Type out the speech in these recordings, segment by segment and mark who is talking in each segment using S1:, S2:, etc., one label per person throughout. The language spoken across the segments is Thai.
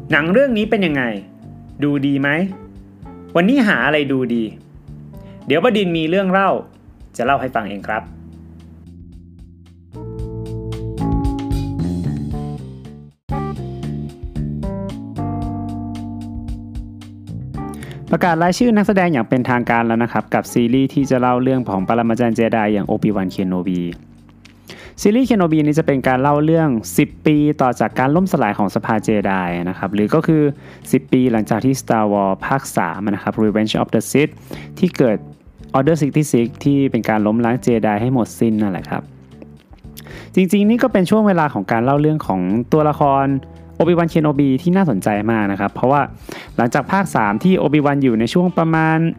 S1: หนังเรื่องนี้เป็นยังไงดูดีไหมวันนี้หาอะไรดูดีเดี๋ยวบดินทร์มีเรื่องเล่าจะเล่าให้ฟังเองครับประกาศรายชื่อนักแสดงอย่างเป็นทางการแล้วนะครับกับซีรีส์ที่จะเล่าเรื่องของปรมาจารย์เจไดอย่างโอบิวันเคนโนบีซีรีส์เคนโนบีนี้จะเป็นการเล่าเรื่อง10ปีต่อจากการล่มสลายของสภาเจไดนะครับหรือก็คือ10ปีหลังจากที่ Star Wars ภาค3นะครับ Revenge of the Sith ที่เกิด Order 66ที่เป็นการล้มล้างเจไดให้หมดสิ้นนั่นแหละครับจริงๆนี่ก็เป็นช่วงเวลาของการเล่าเรื่องของตัวละครโอบิวันเคนโนบีที่น่าสนใจมากนะครับเพราะว่าหลังจากภาค3ที่โอบิวันอยู่ในช่วงประมาณ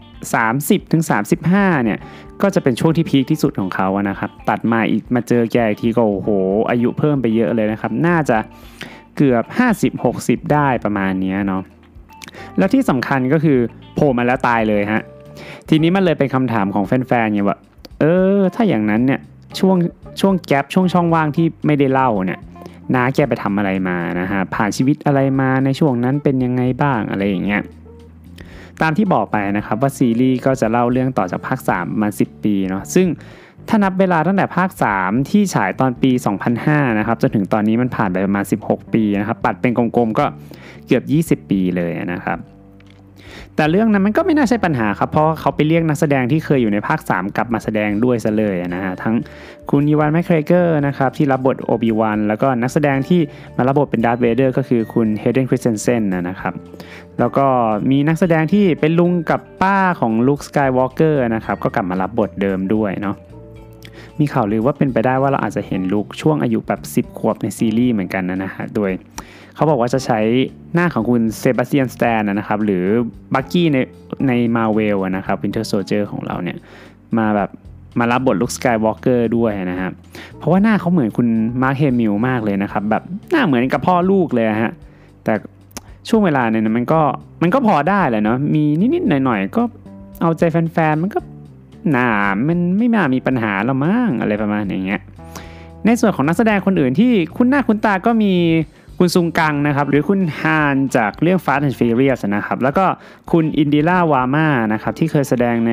S1: 30-35เนี่ยก็จะเป็นช่วงที่พีคที่สุดของเขาอะนะครับตัดมาอีกมาเจอแกอีกทีก็โอ้โหอายุเพิ่มไปเยอะเลยนะครับน่าจะเกือบ50-60ได้ประมาณนี้เนาะแล้วที่สำคัญก็คือโผล่มาแล้วตายเลยฮะทีนี้มันเลยเป็นคำถามของแฟนๆไงว่าถ้าอย่างนั้นเนี่ยช่วงแกปช่วงช่องว่างที่ไม่ได้เล่าเนี่ยน้าแกไปทำอะไรมานะฮะผ่านชีวิตอะไรมาในช่วงนั้นเป็นยังไงบ้างอะไรอย่างเงี้ยตามที่บอกไปนะครับว่าซีรีส์ก็จะเล่าเรื่องต่อจากภาค3มา10ปีเนาะซึ่งถ้านับเวลาตั้งแต่ภาค3ที่ฉายตอนปี2005นะครับจนถึงตอนนี้มันผ่านไปประมาณ16ปีนะครับปัดเป็นกลมๆก็เกือบ20ปีเลยนะครับแต่เรื่องนั้นมันก็ไม่น่าใช่ปัญหาครับเพราะเขาไปเรียกนักแสดงที่เคยอยู่ในภาค3กลับมาแสดงด้วยซะเลยนะฮะทั้งคุณอีวานแมคเกรเกอร์นะครับที่รับบทโอบิวันแล้วก็นักแสดงที่มารับบทเป็นดาร์ธเวเดอร์ก็คือคุณเฮเดนคริสเทนเซนนะครับแล้วก็มีนักแสดงที่เป็นลุงกับป้าของลุคสกายวอล์กเกอร์นะครับก็กลับมารับบทเดิมด้วยเนาะมีข่าวลือว่าเป็นไปได้ว่าเราอาจจะเห็นลุคช่วงอายุแบบ10ขวบในซีรีส์เหมือนกันนะฮะโดยเขาบอกว่าจะใช้หน้าของคุณเซบาสเตียนสแตนนะครับหรือบักกี้ในมาเวลนะครับวินเทอร์โซลเจอร์ของเราเนี่ยมารับบทลุคสกายวอล์กเกอร์ด้วยนะครับเพราะว่าหน้าเขาเหมือนคุณมาร์คเฮมิลมากเลยนะครับแบบหน้าเหมือนกับพ่อลูกเลยฮะแต่ช่วงเวลาเนี่ยมันก็พอได้แหละเนาะมีนิดๆหน่อยๆก็เอาใจแฟนๆมันก็มันไม่น่ามีปัญหาหรอกมั้งอะไรประมาณอย่างเงี้ยในส่วนของนักแสดงคนอื่นที่คุ้นหน้าคุ้นตาก็มีคุณซุงกังนะครับหรือคุณฮานจากเรื่อง Fast and Furious นะครับแล้วก็คุณอินดิล่าวาม่านะครับที่เคยแสดงใน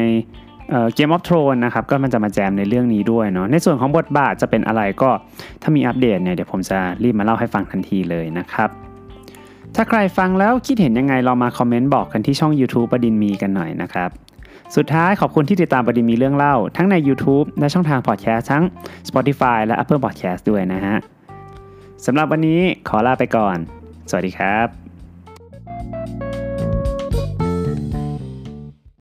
S1: Game of Thrones นะครับก็มันจะมาแจมในเรื่องนี้ด้วยเนาะในส่วนของบทบาทจะเป็นอะไรก็ถ้ามีอัปเดตเนี่ยเดี๋ยวผมจะรีบมาเล่าให้ฟังทันทีเลยนะครับถ้าใครฟังแล้วคิดเห็นยังไงลองมาคอมเมนต์บอกกันที่ช่อง YouTube บดินทร์มีกันหน่อยนะครับสุดท้ายขอบคุณที่ติดตามบดินทร์มีเรื่องเล่าทั้งใน YouTube และช่องทาง Podcast ทั้ง Spotify และ Apple Podcast ด้วยนะฮะสำหรับวันนี้ขอลาไปก่อนสวัสดีครับ